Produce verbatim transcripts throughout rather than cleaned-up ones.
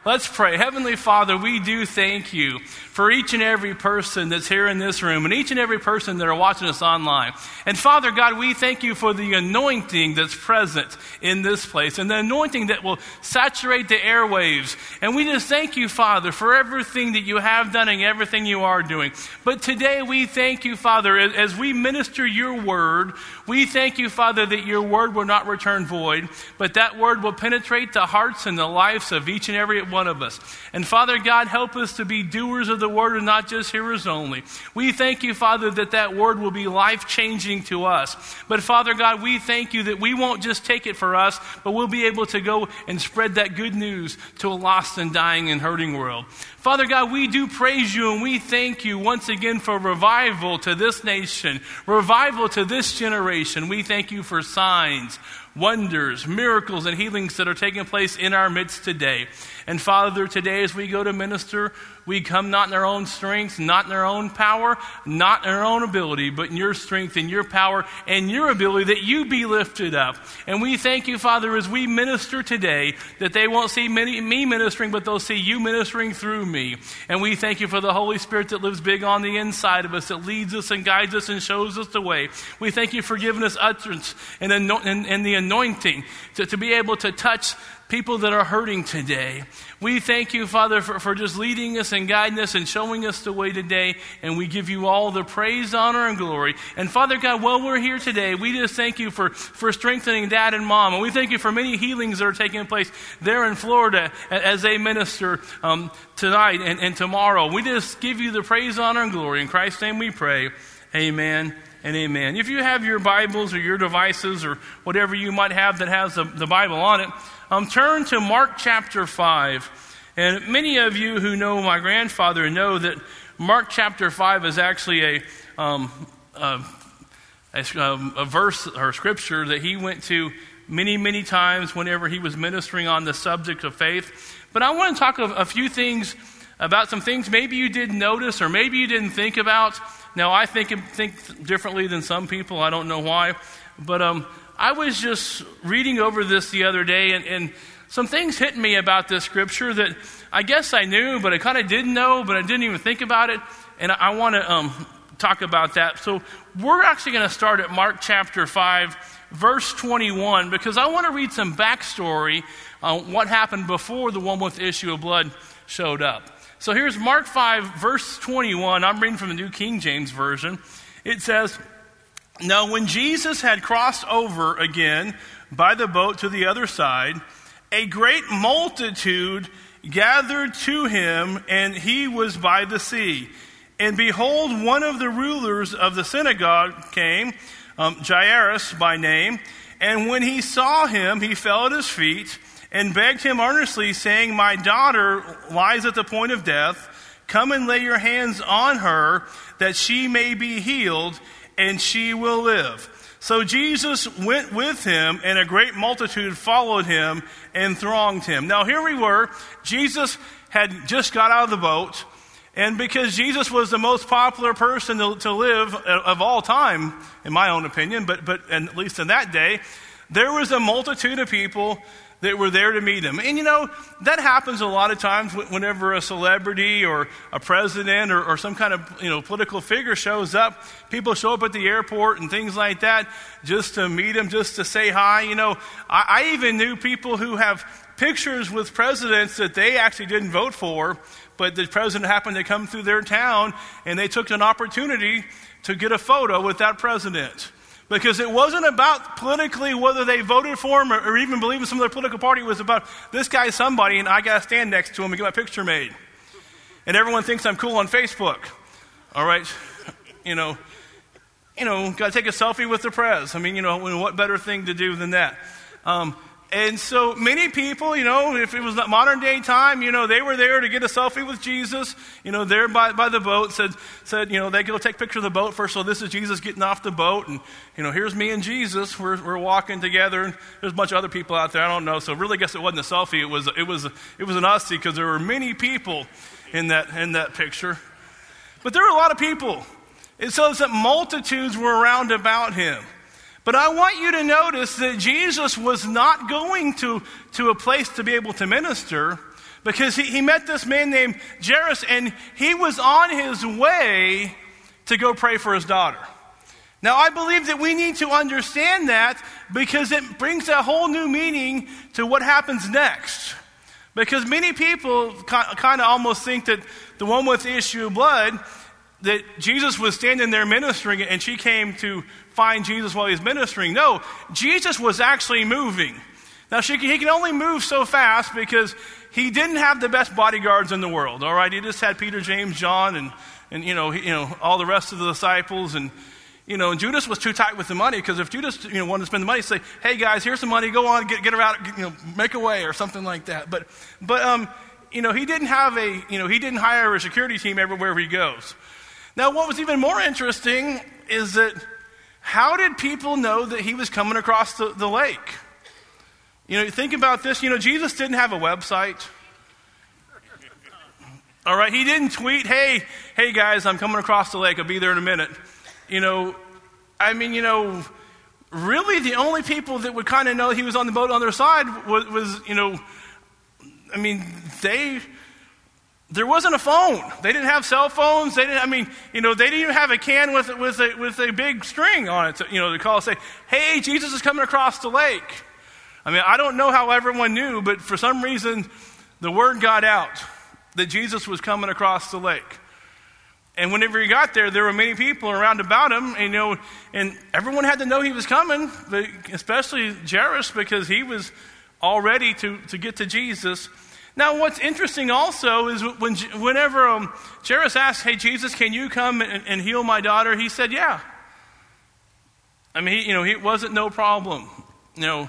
Let's pray. Heavenly Father, we do thank you for each and every person that's here in this room and each and every person that are watching us online. And Father God, we thank you for the anointing that's present in this place and the anointing that will saturate the airwaves. And we just thank you, Father, for everything that you have done and everything you are doing. But today we thank you, Father, as we minister your word, we thank you, Father, that your word will not return void, but that word will penetrate the hearts and the lives of each and every one of us. And Father God, help us to be doers of the word and not just hearers only. We thank you, Father, that that word will be life-changing to us. But Father God, we thank you that we won't just take it for us, but we'll be able to go and spread that good news to a lost and dying and hurting world. Father God, we do praise you and we thank you once again for revival to this nation, revival to this generation. We thank you for signs, wonders, miracles, and healings that are taking place in our midst today. And Father, today as we go to minister, we come not in our own strength, not in our own power, not in our own ability, but in your strength and your power and your ability that you be lifted up. And we thank you, Father, as we minister today, that they won't see me ministering, but they'll see you ministering through me. And we thank you for the Holy Spirit that lives big on the inside of us, that leads us and guides us and shows us the way. We thank you for giving us utterance and, and, and the anointing to, to be able to touch people that are hurting today. We thank you, Father, for, for just leading us and guiding us and showing us the way today. And we give you all the praise, honor, and glory. And Father God, while we're here today, we just thank you for, for strengthening Dad and Mom. And we thank you for many healings that are taking place there in Florida as they minister um, tonight and, and tomorrow. We just give you the praise, honor, and glory. In Christ's name we pray. Amen and amen. If you have your Bibles or your devices or whatever you might have that has the, the Bible on it, Um, turn to Mark chapter five. And many of you who know my grandfather know that Mark chapter five is actually a, um, a, a, a verse or scripture that he went to many, many times whenever he was ministering on the subject of faith. But I want to talk a, a few things about some things maybe you didn't notice or maybe you didn't think about. Now, I think, think differently than some people. I don't know why. But um, I was just reading over this the other day, and, and some things hit me about this scripture that I guess I knew, but I kind of didn't know, but I didn't even think about it. And I, I want to um, talk about that. So we're actually going to start at Mark chapter five, verse twenty-one, because I want to read some backstory on what happened before the one with the issue of blood showed up. So here's Mark five, verse twenty-one. I'm reading from the New King James Version. It says, "Now when Jesus had crossed over again by the boat to the other side, a great multitude gathered to him, and he was by the sea. And behold, one of the rulers of the synagogue came, um, Jairus by name, and when he saw him, he fell at his feet and begged him earnestly, saying, 'My daughter lies at the point of death. Come and lay your hands on her, that she may be healed, and she will live.' So Jesus went with him, and a great multitude followed him and thronged him." Now here we were. Jesus had just got out of the boat, and because Jesus was the most popular person to, to live of all time, in my own opinion, but but at least in that day, there was a multitude of people that were there to meet him. And you know, that happens a lot of times whenever a celebrity or a president or, or some kind of, you know, political figure shows up. People show up at the airport and things like that just to meet him, just to say hi. You know, I, I even knew people who have pictures with presidents that they actually didn't vote for, but the president happened to come through their town and they took an opportunity to get a photo with that president. Because it wasn't about politically whether they voted for him or, or even believe in some of their political party. It was about, this guy's somebody and I got to stand next to him and get my picture made. And everyone thinks I'm cool on Facebook. All right? You know, you know, got to take a selfie with the prez. I mean, you know, what better thing to do than that? Um, and so many people, you know, if it was modern day time, you know, they were there to get a selfie with Jesus, you know, there by, by the boat, said, said, you know, they go take a picture of the boat first. So this is Jesus getting off the boat. And, you know, here's me and Jesus. We're, we're walking together. And there's a bunch of other people out there. I don't know. So really, I guess it wasn't a selfie. It was, it was, it was an us-see because there were many people in that, in that picture. But there were a lot of people. It says that multitudes were around about him. But I want you to notice that Jesus was not going to, to a place to be able to minister, because he, he met this man named Jairus, and he was on his way to go pray for his daughter. Now, I believe that we need to understand that because it brings a whole new meaning to what happens next. Because many people kind of almost think that the woman with the issue of blood, that Jesus was standing there ministering and she came to find Jesus while he was ministering. No, Jesus was actually moving. Now, she, he can only move so fast because he didn't have the best bodyguards in the world, all right? He just had Peter, James, John, and, and you know, he, you know, all the rest of the disciples. And, you know, and Judas was too tight with the money, because if Judas, you know, wanted to spend the money, say, hey, guys, here's some money, go on, get, get her out, get, you know, make away, or something like that. But, but um, you know, he didn't have a, you know, he didn't hire a security team everywhere he goes. Now, what was even more interesting is that how did people know that he was coming across the, the lake? You know, think about this. You know, Jesus didn't have a website. All right, he didn't tweet, hey, hey guys, I'm coming across the lake. I'll be there in a minute. You know, I mean, you know, really the only people that would kind of know he was on the boat on their side was, was, you know, I mean, they, there wasn't a phone. They didn't have cell phones. They didn't, I mean, you know, they didn't even have a can with, with, a, with a big string on it, to, you know, to call and say, hey, Jesus is coming across the lake. I mean, I don't know how everyone knew, but for some reason, the word got out that Jesus was coming across the lake. And whenever he got there, there were many people around about him, and, you know, and everyone had to know he was coming, but especially Jairus, because he was all ready to, to get to Jesus. Now, what's interesting also is when whenever um, Jairus asked, hey, Jesus, can you come and, and heal my daughter? He said, yeah. I mean, he, you know, it wasn't no problem. You know,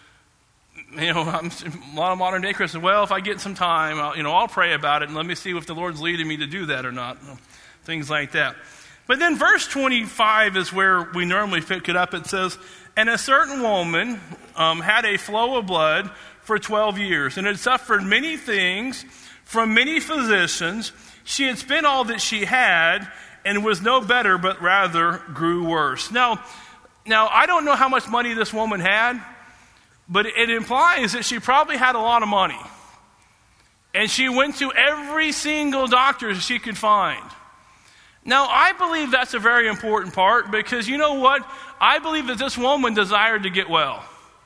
you know, I'm, a lot of modern day Christians, well, if I get some time, I'll, you know, I'll pray about it, and let me see if the Lord's leading me to do that or not. Things like that. But then verse twenty-five is where we normally pick it up. It says, and a certain woman um, had a flow of blood for twelve years, and had suffered many things from many physicians. She had spent all that she had, and was no better, but rather grew worse. Now, now I don't know how much money this woman had, but it implies that she probably had a lot of money. And she went to every single doctor she could find. Now, I believe that's a very important part, because you know what? I believe that this woman desired to get well.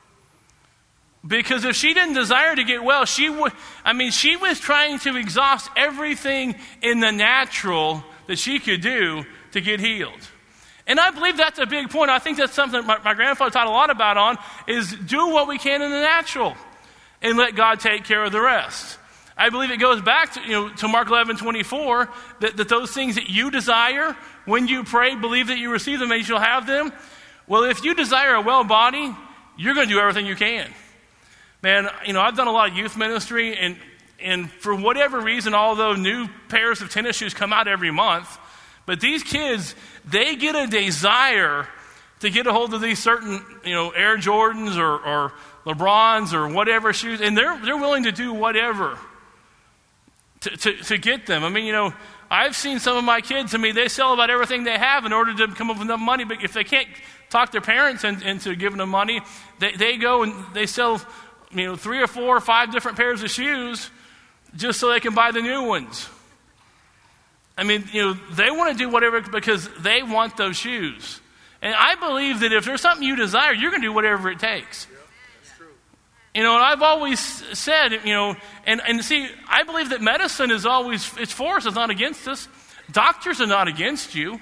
Because if she didn't desire to get well, she would, I mean, she was trying to exhaust everything in the natural that she could do to get healed. And I believe that's a big point. I think that's something my, my grandfather taught a lot about on, is do what we can in the natural and let God take care of the rest. I believe it goes back to, you know, to Mark eleven twenty-four, that, that those things that you desire, when you pray, believe that you receive them and you shall have them. Well, if you desire a well body, you're going to do everything you can. Man, you know, I've done a lot of youth ministry, and, and for whatever reason, although new pairs of tennis shoes come out every month, but these kids, they get a desire to get a hold of these certain, you know, Air Jordans or, or LeBrons or whatever shoes, and they're they're willing to do whatever to, to, to get them. I mean, you know, I've seen some of my kids, I mean, they sell about everything they have in order to come up with enough money, but if they can't talk their parents in, into giving them money, they, they go and they sell, you know, three or four or five different pairs of shoes just so they can buy the new ones. I mean, you know, they want to do whatever because they want those shoes. And I believe that if there's something you desire, you're going to do whatever it takes. Yeah, that's true. You know, and I've always said, you know, and, and see, I believe that medicine is always, it's for us, it's not against us. Doctors are not against you.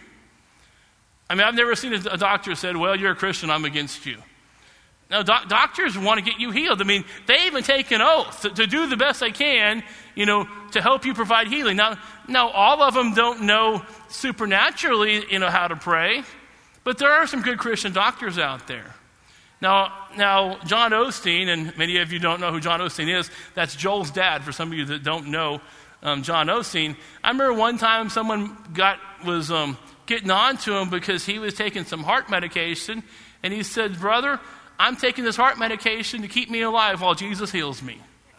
I mean, I've never seen a, a doctor said, well, you're a Christian, I'm against you. No, doc- doctors want to get you healed. I mean, they even take an oath to, to do the best they can, you know, to help you provide healing. Now, now, all of them don't know supernaturally, you know, how to pray, but there are some good Christian doctors out there. Now, now, John Osteen, and many of you don't know who John Osteen is, that's Joel's dad, for some of you that don't know um, John Osteen. I remember one time someone got was um, getting on to him because he was taking some heart medication, and he said, brother, I'm taking this heart medication to keep me alive while Jesus heals me.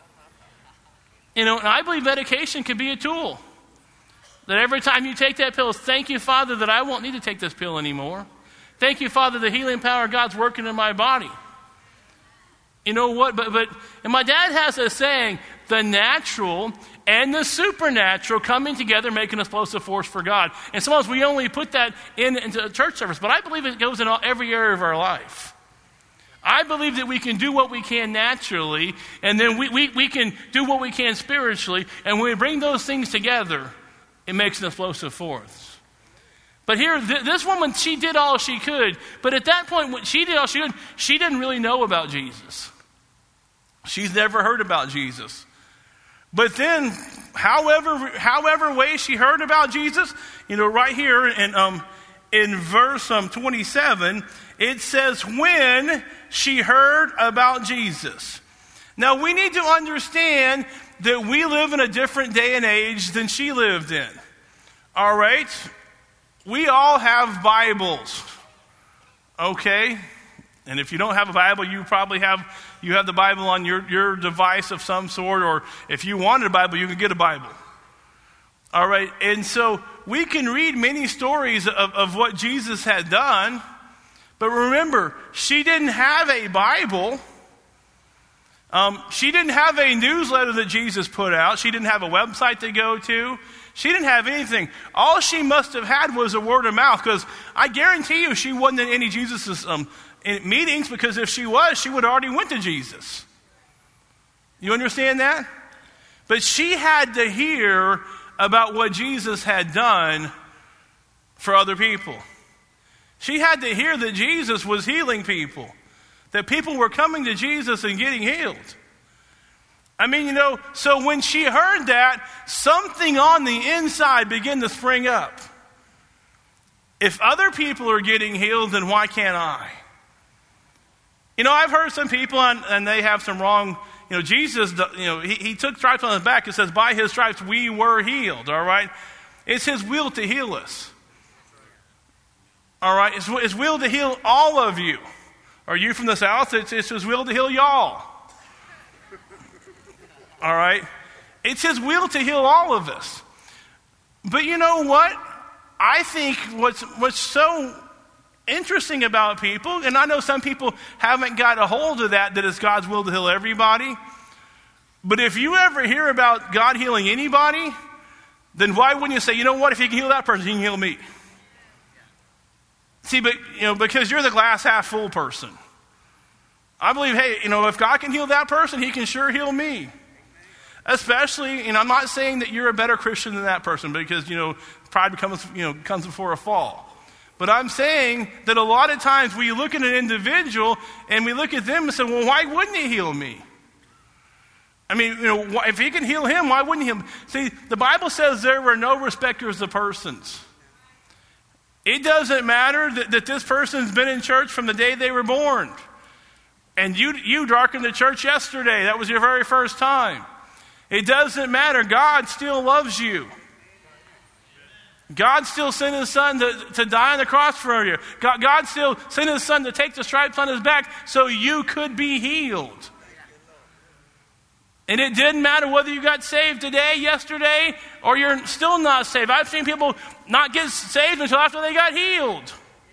You know, and I believe medication can be a tool. That every time you take that pill, thank you, Father, that I won't need to take this pill anymore. Thank you, Father, the healing power of God's working in my body. You know what? But, but and my dad has a saying, the natural and the supernatural coming together, making an explosive force for God. And sometimes we only put that in, into a church service, but I believe it goes in all, every area of our life. I believe that we can do what we can naturally, and then we, we, we can do what we can spiritually, and when we bring those things together, it makes an explosive force. But here, th- this woman, she did all she could, but at that point, when she did all she could, she didn't really know about Jesus. She's never heard about Jesus. But then, however however way she heard about Jesus, you know, right here in um in verse um twenty-seven, it says, when she heard about Jesus. Now, we need to understand that we live in a different day and age than she lived in. All right? We all have Bibles. Okay? And if you don't have a Bible, you probably have you have the Bible on your, your device of some sort, or if you wanted a Bible, you can get a Bible. All right? And so we can read many stories of, of what Jesus had done, but remember, she didn't have a Bible. Um, she didn't have a newsletter that Jesus put out. She didn't have a website to go to. She didn't have anything. All she must have had was a word of mouth, because I guarantee you she wasn't in any Jesus' um, in meetings, because if she was, she would have already went to Jesus. You understand that? But she had to hear about what Jesus had done for other people. She had to hear that Jesus was healing people, that people were coming to Jesus and getting healed. I mean, you know, so when she heard that, something on the inside began to spring up. If other people are getting healed, then why can't I? You know, I've heard some people, and, and they have some wrong, you know, Jesus, you know, he, he took stripes on his back. It says, by his stripes we were healed, all right? It's his will to heal us. All right? It's his will to heal all of you. Are you from the South? It's, it's his will to heal y'all. All right? It's his will to heal all of us. But you know what? I think what's what's so interesting about people, and I know some people haven't got a hold of that, that it's God's will to heal everybody. But if you ever hear about God healing anybody, then why wouldn't you say, you know what, if he can heal that person, he can heal me? See, but you know, because you're the glass half full person. I believe, hey, you know, if God can heal that person, he can sure heal me. Especially, and I'm not saying that you're a better Christian than that person, because, you know, pride becomes, you know, comes before a fall. But I'm saying that a lot of times we look at an individual and we look at them and say, well, why wouldn't he heal me? I mean, you know, if he can heal him, why wouldn't he heal me? See, the Bible says there were no respecters of persons. It doesn't matter that, that this person's been in church from the day they were born. And you, you darkened the church yesterday. That was your very first time. It doesn't matter. God still loves you. God still sent his son to, to die on the cross for you. God, God still sent his son to take the stripes on his back so you could be healed. And it didn't matter whether you got saved today, yesterday, or you're still not saved. I've seen people not get saved until after they got healed.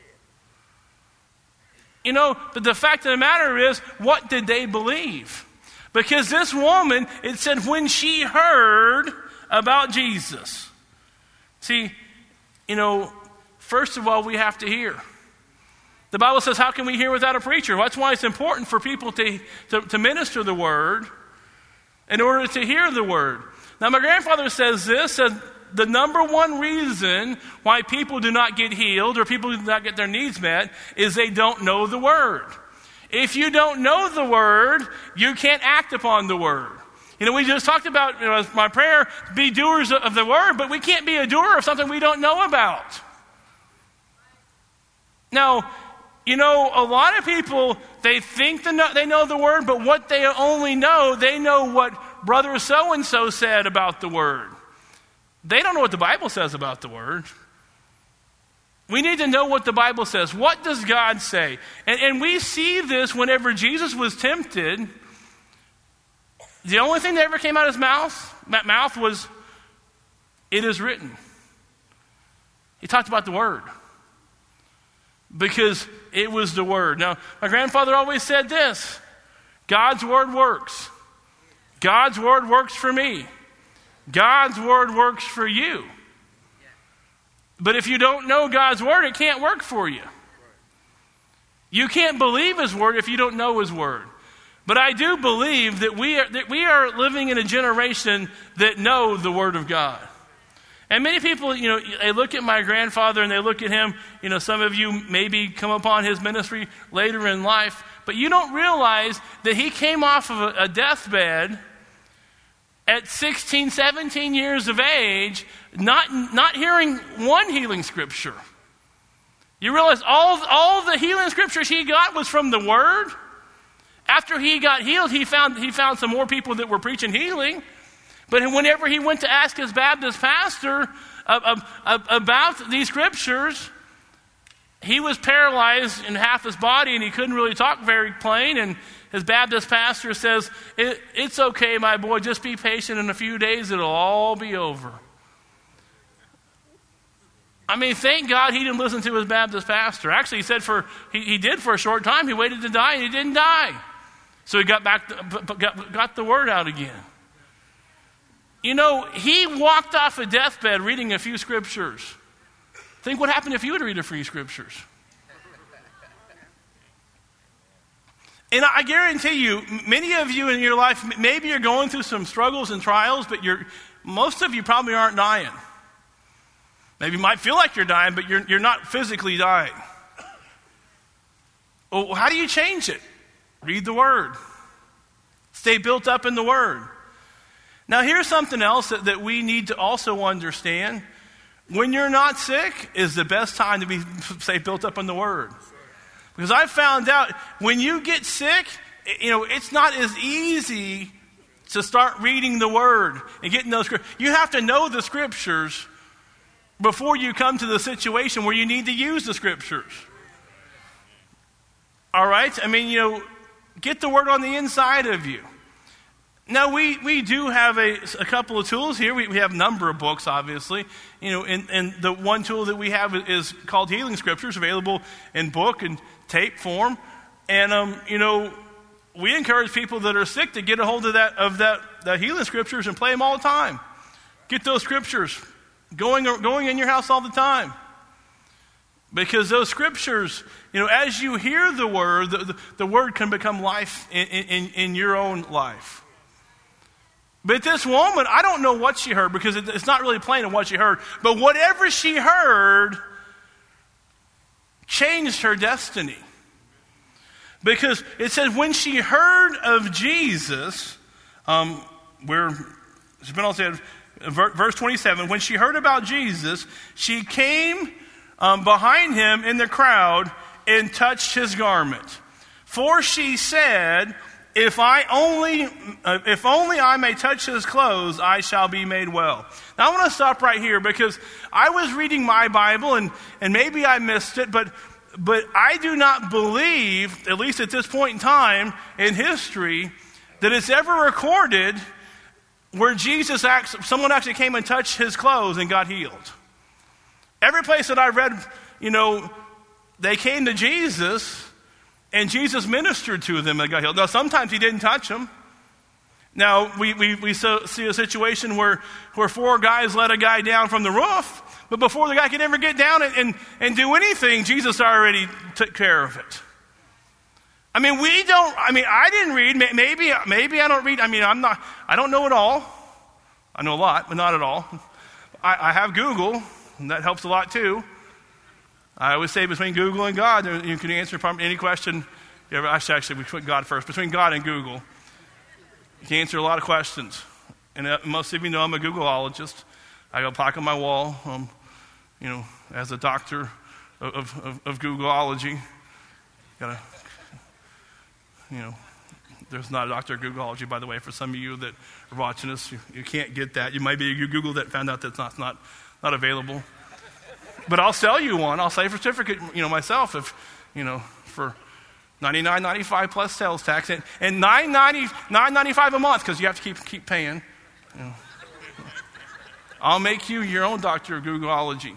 You know, but the fact of the matter is, what did they believe? Because this woman, it said when she heard about Jesus. See, you know, first of all, we have to hear. The Bible says, how can we hear without a preacher? Well, that's why it's important for people to, to, to minister the word in order to hear the word. Now, my grandfather says this, says the number one reason why people do not get healed or people do not get their needs met is they don't know the word. If you don't know the word, you can't act upon the word. You know, we just talked about, you know, my prayer, be doers of the word, but we can't be a doer of something we don't know about. Now, you know, a lot of people, they think they know the word, but what they only know, they know what brother so-and-so said about the word. They don't know what the Bible says about the word. We need to know what the Bible says. What does God say? And, and we see this whenever Jesus was tempted. The only thing that ever came out of his mouth, mouth was, it is written. He talked about the word. Because it was the word. Now, my grandfather always said this, God's word works. God's word works for me. God's word works for you. But if you don't know God's word, it can't work for you. You can't believe his word if you don't know his word. But I do believe that we are, that we are living in a generation that know the word of God. And many people, you know, they look at my grandfather and they look at him, you know, some of you maybe come upon his ministry later in life, but you don't realize that he came off of a, a deathbed at sixteen, seventeen years of age, not, not hearing one healing scripture. You realize all, all the healing scriptures he got was from the word. After he got healed, he found, he found some more people that were preaching healing. But whenever he went to ask his Baptist pastor uh, uh, about these scriptures, he was paralyzed in half his body and he couldn't really talk very plain. And his Baptist pastor says, it, it's okay, my boy, just be patient. In a few days, it'll all be over. I mean, thank God he didn't listen to his Baptist pastor. Actually, he said for he, he did for a short time. He waited to die and he didn't die. So he got back, to, got, got the word out again. You know, he walked off a deathbed reading a few scriptures. Think what happened if you would read a few scriptures. And I guarantee you, many of you in your life, maybe you're going through some struggles and trials, but you're, most of you probably aren't dying. Maybe you might feel like you're dying, but you're, you're not physically dying. Well, how do you change it? Read the Word. Stay built up in the Word. Now, here's something else that, that we need to also understand. When you're not sick is the best time to be, say, built up in the Word. Because I found out when you get sick, you know, it's not as easy to start reading the Word and getting those scriptures. You have to know the Scriptures before you come to the situation where you need to use the Scriptures. All right? I mean, you know, get the Word on the inside of you. Now, we, we do have a, a couple of tools here. We, we have a number of books, obviously. You know, and, and the one tool that we have is called Healing Scriptures, available in book and tape form. And, um, you know, we encourage people that are sick to get a hold of that, of that, that Healing Scriptures and play them all the time. Get those Scriptures going, going in your house all the time. Because those Scriptures, you know, as you hear the Word, the, the, the Word can become life in, in, in your own life. But this woman, I don't know what she heard because it, it's not really plain on what she heard. But whatever she heard changed her destiny. Because it says when she heard of Jesus, um, where Spinoza said, verse twenty-seven, when she heard about Jesus, she came um, behind him in the crowd and touched his garment. For she said, If I only, uh, if only I may touch his clothes, I shall be made well. Now I want to stop right here because I was reading my Bible and, and maybe I missed it, but, but I do not believe, at least at this point in time in history, that it's ever recorded where Jesus, actually, someone actually came and touched his clothes and got healed. Every place that I read, you know, they came to Jesus and Jesus ministered to them and got healed. Now, sometimes he didn't touch them. Now, we, we, we so, see a situation where, where four guys let a guy down from the roof, but before the guy could ever get down and, and, and do anything, Jesus already took care of it. I mean, we don't, I mean, I didn't read, maybe, maybe I don't read, I mean, I'm not, I don't know it all. I know a lot, but not at all. I, I have Google, and that helps a lot too. I always say between Google and God, you can answer any question. Actually, we put God first. Between God and Google, you can answer a lot of questions. And most of you know I'm a Googleologist. I got a plaque on my wall, um, you know, as a doctor of, of, of Googleology. Got a, you know, there's not a doctor of Googleology, by the way, for some of you that are watching us. You, you can't get that. You might be, you Googled it, found out that's not, not, not available. But I'll sell you one. I'll sell you a certificate, you know, myself, if, you know, for ninety-nine ninety-five plus sales tax and, and nine ninety-five a month because you have to keep keep paying. You know. I'll make you your own doctor of Googleology.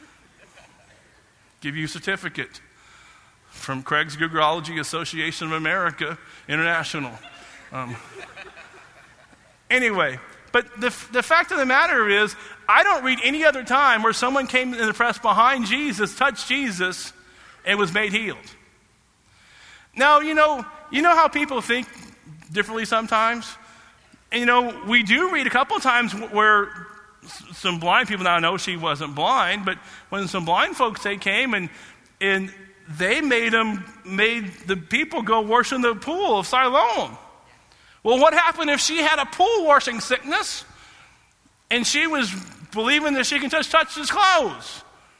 Give you a certificate from Craig's Googleology Association of America International. Um, Anyway, but the, the fact of the matter is, I don't read any other time where someone came in the press behind Jesus, touched Jesus, and was made healed. Now, you know, you know how people think differently sometimes? And, you know, we do read a couple of times where some blind people, now I know she wasn't blind, but when some blind folks, they came and and they made them, made the people go wash in the pool of Siloam. Well, what happened if she had a pool washing sickness and she was believing that she can just touch his clothes?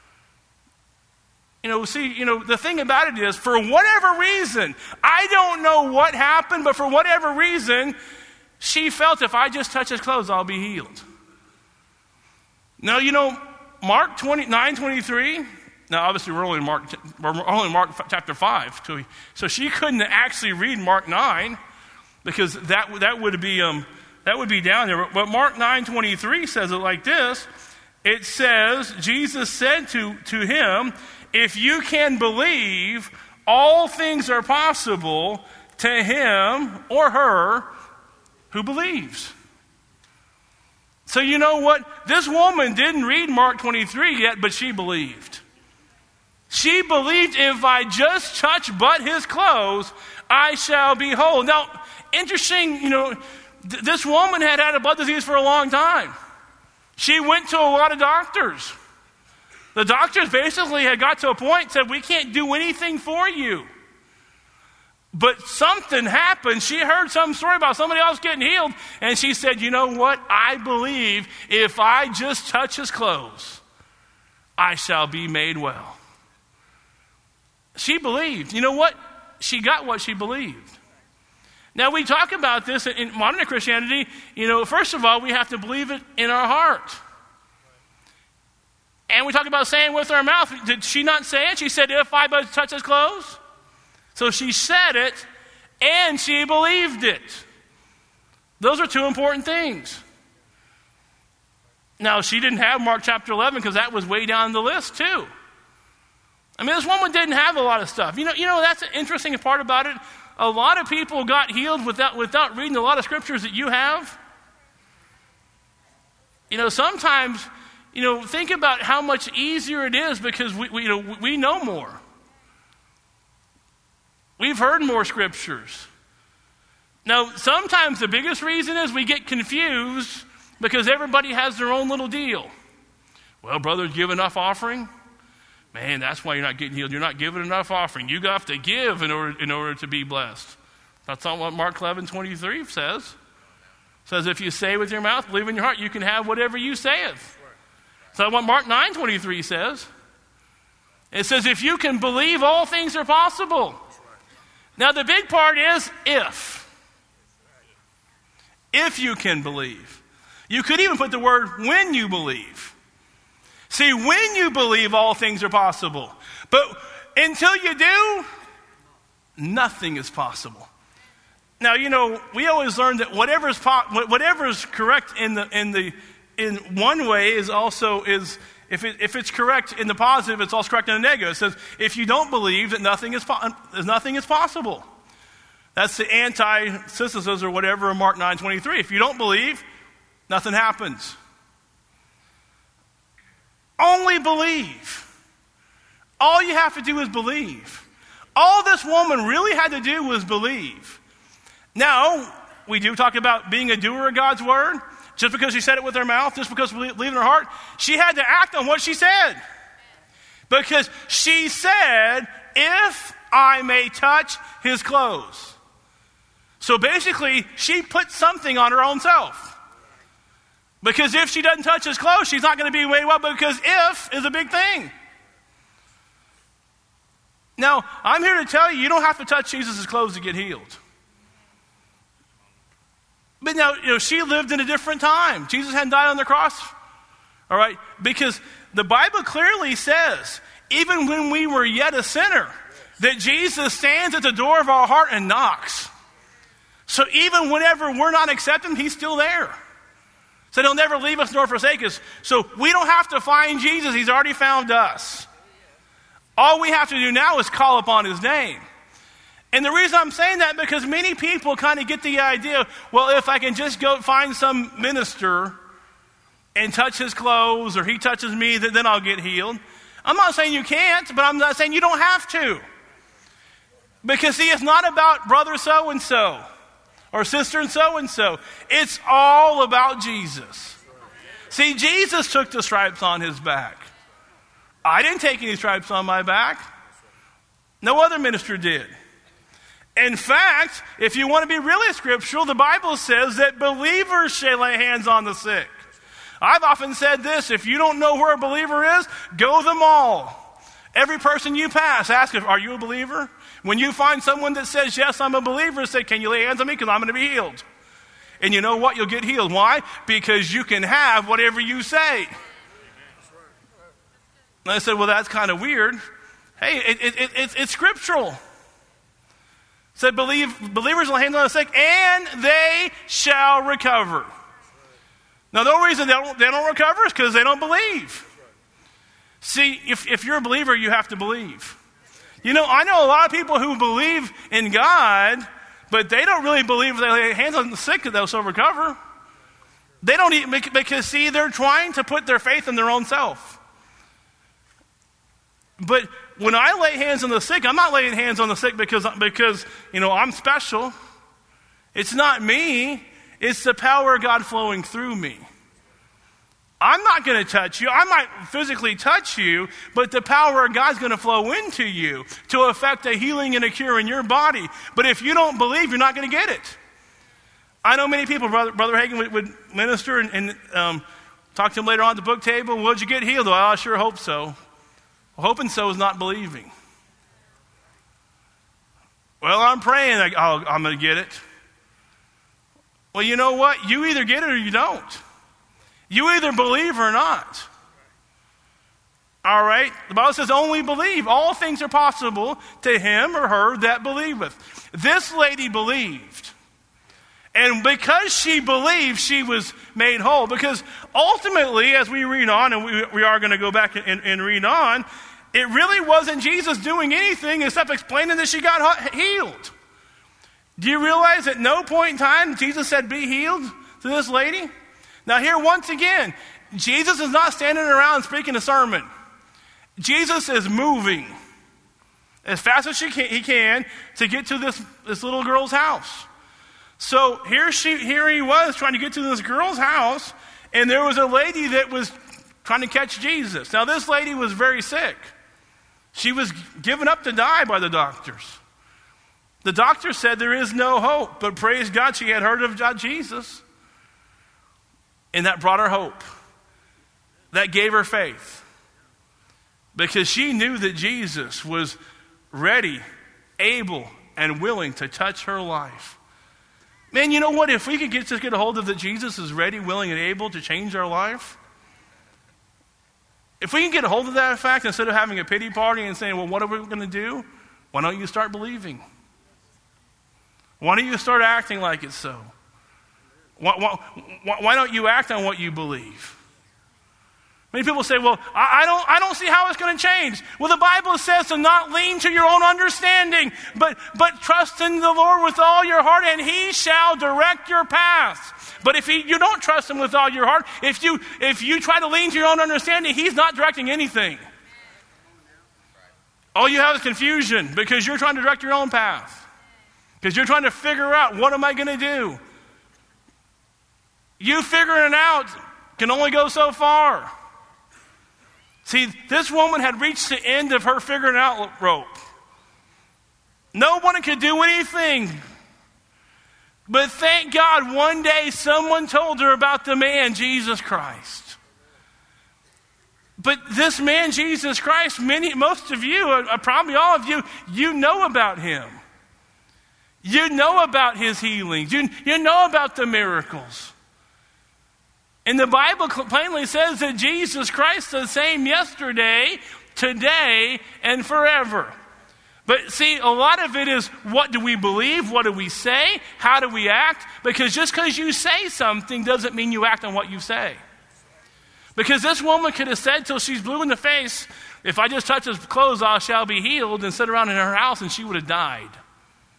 You know, see, you know, the thing about it is, for whatever reason, I don't know what happened, but for whatever reason, she felt if I just touch his clothes, I'll be healed. Now, you know, Mark nine twenty-three, now obviously we're only in Mark, we're only in Mark chapter five, so she couldn't actually read Mark nine, because that that would be um that would be down there. But Mark nine twenty-three says it like this. It says, Jesus said to, to him, if you can believe, all things are possible to him or her who believes. So you know what? This woman didn't read Mark twenty-three yet, but she believed. She believed, if I just touch but his clothes, I shall be whole. Now, interesting, you know, th- this woman had had a blood disease for a long time. She went to a lot of doctors. The doctors basically had got to a point and said, we can't do anything for you. But something happened. She heard some story about somebody else getting healed, and she said, you know what? I believe if I just touch his clothes, I shall be made well. She believed. You know what? She got what she believed. Now, we talk about this in modern Christianity. You know, first of all, we have to believe it in our heart. And we talk about saying with our mouth. Did she not say it? She said, if I but touch his clothes. So she said it, and she believed it. Those are two important things. Now, she didn't have Mark chapter eleven because that was way down the list too. I mean, this woman didn't have a lot of stuff. You know, you know that's an interesting part about it. A lot of people got healed without, without reading a lot of scriptures that you have. You know, sometimes, you know, think about how much easier it is because we, we, you know, we know more. We've heard more scriptures. Now, sometimes the biggest reason is we get confused because everybody has their own little deal. Well, brother, give enough offering? Man, that's why you're not getting healed. You're not giving enough offering. You have to give in order, in order to be blessed. That's not what Mark eleven twenty-three says. It says, if you say with your mouth, believe in your heart, you can have whatever you saith. So what Mark nine twenty-three says. It says, if you can believe, all things are possible. Now, the big part is if. If you can believe. You could even put the word when you believe. See, when you believe, all things are possible. But until you do, nothing is possible. Now, you know, we always learn that whatever is po- whatever is correct in the in the in one way is also is if it, if it's correct in the positive, it's also correct in the negative. It says if you don't believe that nothing is po- nothing is possible. That's the antithesis or whatever in Mark nine twenty-three. If you don't believe, nothing happens. Only believe. All you have to do is believe. All this woman really had to do was believe. Now, we do talk about being a doer of God's word. Just because she said it with her mouth, just because we believe in her heart, she had to act on what she said. Because she said, if I may touch his clothes. So basically, she put something on her own self. Because if she doesn't touch his clothes, she's not going to be made well, because if is a big thing. Now, I'm here to tell you, you don't have to touch Jesus' clothes to get healed. But now, you know, she lived in a different time. Jesus hadn't died on the cross. All right? Because the Bible clearly says, even when we were yet a sinner, that Jesus stands at the door of our heart and knocks. So even whenever we're not accepting, he's still there. So he'll never leave us nor forsake us. So we don't have to find Jesus. He's already found us. All we have to do now is call upon his name. And the reason I'm saying that, because many people kind of get the idea, well, if I can just go find some minister and touch his clothes, or he touches me, then I'll get healed. I'm not saying you can't, but I'm not saying you don't have to. Because see, it's not about brother so-and-so or sister so-and-so. It's all about Jesus. See, Jesus took the stripes on his back. I didn't take any stripes on my back. No other minister did. In fact, if you want to be really scriptural, the Bible says that believers shall lay hands on the sick. I've often said this: if you don't know where a believer is, go to the mall. Every person you pass, ask if, are you a believer? When you find someone that says, yes, I'm a believer, say, can you lay hands on me because I'm going to be healed? And you know what? You'll get healed. Why? Because you can have whatever you say. And I said, well, that's kind of weird. Hey, it, it, it, it's, it's scriptural. It said, believe, believers will lay hands on the sick, and they shall recover. Now, the only reason they don't, they don't recover is because they don't believe. See, if, if you're a believer, you have to believe. You know, I know a lot of people who believe in God, but they don't really believe if they lay hands on the sick that they'll still recover. They don't even, because, see, they're trying to put their faith in their own self. But when I lay hands on the sick, I'm not laying hands on the sick because, because you know, I'm special. It's not me. It's the power of God flowing through me. I'm not going to touch you. I might physically touch you, but the power of God's going to flow into you to affect a healing and a cure in your body. But if you don't believe, you're not going to get it. I know many people, Brother, Brother Hagin would, would minister and, and um, talk to him later on at the book table. Well, did you get healed? Well, I sure hope so. Well, hoping so is not believing. Well, I'm praying I, oh, I'm going to get it. Well, you know what? You either get it or you don't. You either believe or not. All right? The Bible says only believe. All things are possible to him or her that believeth. This lady believed. And because she believed, she was made whole. Because ultimately, as we read on, and we, we are going to go back and, and read on, it really wasn't Jesus doing anything except explaining that she got healed. Do you realize at no point in time Jesus said, be healed to this lady? Now here, once again, Jesus is not standing around speaking a sermon. Jesus is moving as fast as she can, he can to get to this, this little girl's house. So here, she, here he was trying to get to this girl's house, and there was a lady that was trying to catch Jesus. Now this lady was very sick. She was given up to die by the doctors. The doctor said there is no hope, but praise God, she had heard of Jesus. And that brought her hope. That gave her faith. Because she knew that Jesus was ready, able, and willing to touch her life. Man, you know what? If we could get, just get a hold of that Jesus is ready, willing, and able to change our life. If we can get a hold of that fact, instead of having a pity party and saying, well, what are we going to do? Why don't you start believing? Why don't you start acting like it's so? Why, why, why don't you act on what you believe? Many people say, well, I, I don't I don't see how it's going to change. Well, the Bible says to not lean to your own understanding, but, but trust in the Lord with all your heart, and he shall direct your paths. But if he, you don't trust him with all your heart, if you, if you try to lean to your own understanding, he's not directing anything. All you have is confusion because you're trying to direct your own path. Because you're trying to figure out, what am I going to do? You figuring it out can only go so far. See, this woman had reached the end of her figuring out rope. No one could do anything. But thank God one day someone told her about the man, Jesus Christ. But this man, Jesus Christ, many, most of you, uh, probably all of you, you know about him. You know about his healings. You, you know about the miracles. And the Bible plainly says that Jesus Christ is the same yesterday, today, and forever. But see, a lot of it is, what do we believe? What do we say? How do we act? Because just because you say something doesn't mean you act on what you say. Because this woman could have said till she's blue in the face, if I just touch his clothes, I shall be healed, and sit around in her house and she would have died.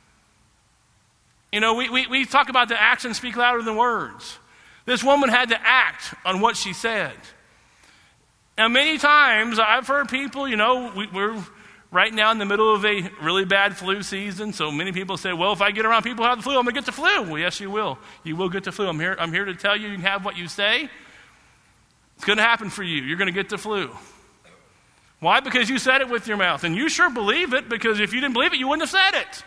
You know, we, we, we talk about the actions speak louder than words. This woman had to act on what she said. Now, many times I've heard people, you know, we, we're right now in the middle of a really bad flu season, so many people say, well, if I get around people who have the flu, I'm going to get the flu. Well, yes, you will. You will get the flu. I'm here, I'm here to tell you, you can have what you say. It's going to happen for you. You're going to get the flu. Why? Because you said it with your mouth. And you sure believe it, because if you didn't believe it, you wouldn't have said it.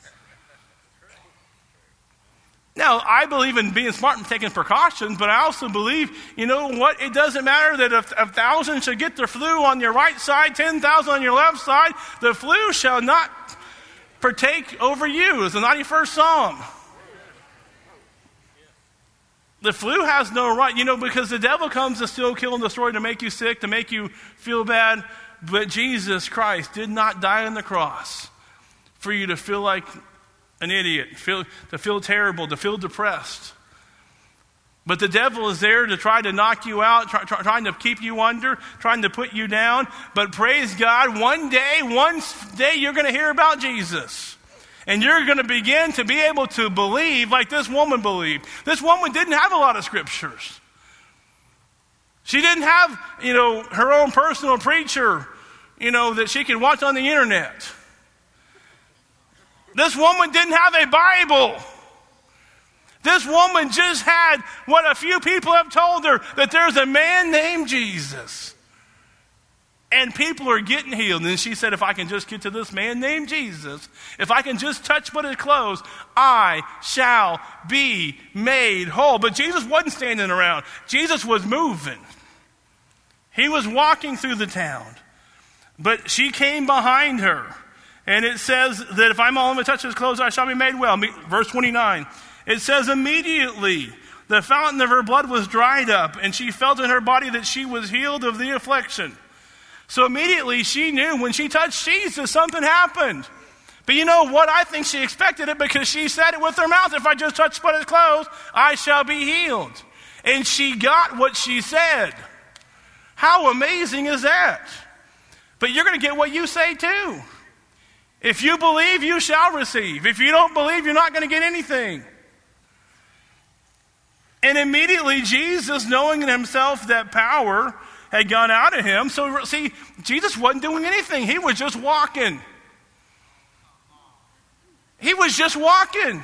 Now, I believe in being smart and taking precautions, but I also believe, you know what, it doesn't matter that if a thousand should get the flu on your right side, ten thousand on your left side, the flu shall not partake over you, is the ninety-first Psalm. The flu has no right, you know, because the devil comes to steal, kill, and destroy, to make you sick, to make you feel bad, but Jesus Christ did not die on the cross for you to feel like an idiot, feel, to feel terrible, to feel depressed. But the devil is there to try to knock you out, try, try, trying to keep you under, trying to put you down. But praise God, one day, one day you're going to hear about Jesus. And you're going to begin to be able to believe like this woman believed. This woman didn't have a lot of scriptures. She didn't have, you know, her own personal preacher, you know, that she could watch on the internet. This woman didn't have a Bible. This woman just had what a few people have told her, that there's a man named Jesus. And people are getting healed. And she said, if I can just get to this man named Jesus, if I can just touch but his clothes, I shall be made whole. But Jesus wasn't standing around. Jesus was moving. He was walking through the town. But she came behind her. And it says that if I'm only to touch his clothes, I shall be made well. Verse twenty-nine. It says, immediately the fountain of her blood was dried up, and she felt in her body that she was healed of the affliction. So immediately she knew when she touched Jesus, something happened. But you know what? I think she expected it, because she said it with her mouth. If I just touch but his clothes, I shall be healed. And she got what she said. How amazing is that? But you're going to get what you say too. If you believe, you shall receive. If you don't believe, you're not going to get anything. And immediately Jesus, knowing in himself that power had gone out of him. So see, Jesus wasn't doing anything. He was just walking. He was just walking.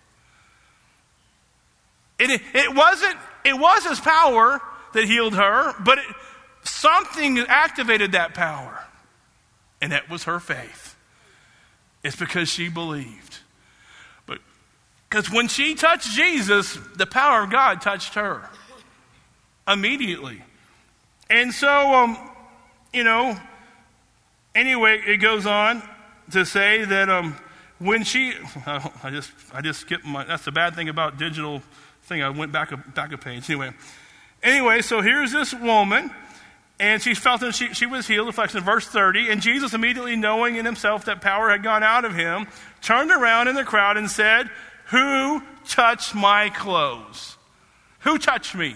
And it, it wasn't, it was his power that healed her, but it, something activated that power. And that was her faith. It's because she believed. But because when she touched Jesus, the power of God touched her immediately. And so, um, you know, anyway, it goes on to say that um, when she, oh, I just, I just skipped my. That's the bad thing about digital thing. I went back a back a page. Anyway, anyway, so here's this woman. And she felt that she, she was healed, reflection, verse thirty. And Jesus, immediately knowing in himself that power had gone out of him, turned around in the crowd and said, who touched my clothes? Who touched me?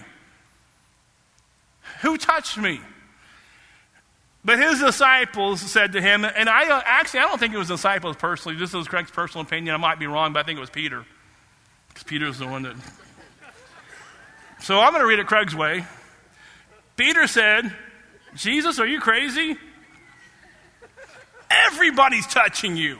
Who touched me? But his disciples said to him, and I uh, actually, I don't think it was disciples personally. This is Craig's personal opinion. I might be wrong, but I think it was Peter. Because Peter's the one that... So I'm going to read it Craig's way. Peter said, Jesus, are you crazy? Everybody's touching you.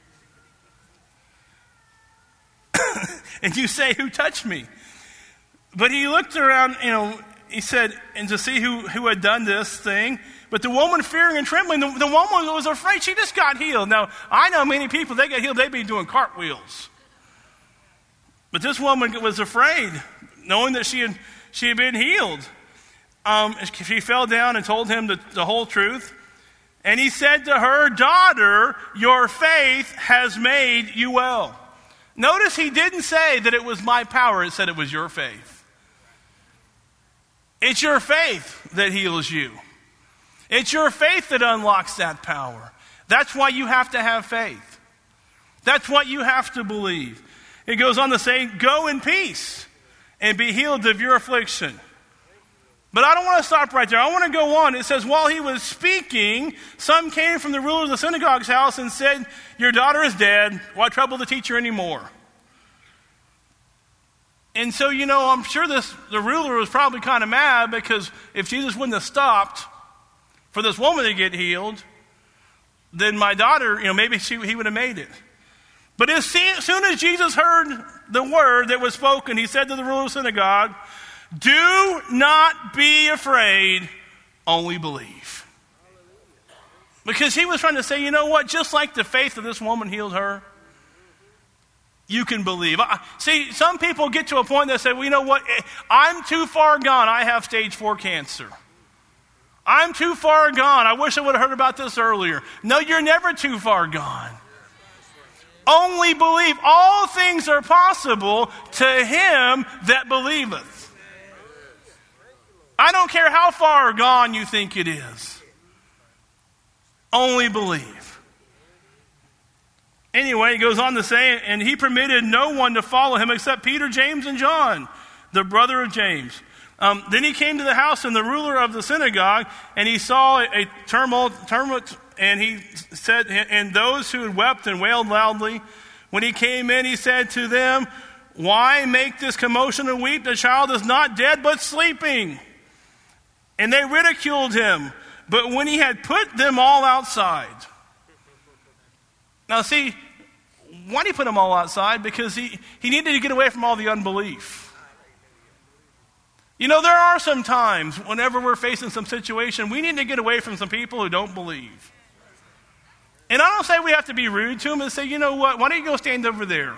And you say, who touched me? But he looked around, you know, he said, and to see who, who had done this thing. But the woman, fearing and trembling, the, the woman was afraid. She just got healed. Now, I know many people, they get healed, they'd be doing cartwheels. But this woman was afraid, knowing that she had, she had been healed. Um, she fell down and told him the, the whole truth. And he said to her, daughter, your faith has made you well. Notice he didn't say that it was my power. It said it was your faith. It's your faith that heals you. It's your faith that unlocks that power. That's why you have to have faith. That's what you have to believe. It goes on to say, go in peace and be healed of your affliction. But I don't want to stop right there. I want to go on. It says, while he was speaking, some came from the ruler of the synagogue's house and said, your daughter is dead. Why trouble the teacher anymore? And so, you know, I'm sure this the ruler was probably kind of mad, because if Jesus wouldn't have stopped for this woman to get healed, then my daughter, you know, maybe she, he would have made it. But as soon as Jesus heard the word that was spoken, he said to the ruler of the synagogue, "Do not be afraid, only believe." Because he was trying to say, you know what, just like the faith of this woman healed her, you can believe. See, some people get to a point that say, well, you know what, I'm too far gone. I have stage four cancer. I'm too far gone. I wish I would have heard about this earlier. No, you're never too far gone. Only believe. All things are possible to him that believeth. I don't care how far gone you think it is. Only believe. Anyway, he goes on to say, and he permitted no one to follow him except Peter, James, and John, the brother of James. Um, then he came to the house and the ruler of the synagogue, and he saw a tumult, tumult, and he said, and those who had wept and wailed loudly. When he came in, he said to them, "Why make this commotion and weep? The child is not dead, but sleeping." And they ridiculed him. But when he had put them all outside. Now see, why did he put them all outside? Because he, he needed to get away from all the unbelief. You know, there are some times whenever we're facing some situation, we need to get away from some people who don't believe. And I don't say we have to be rude to them and say, you know what, why don't you go stand over there?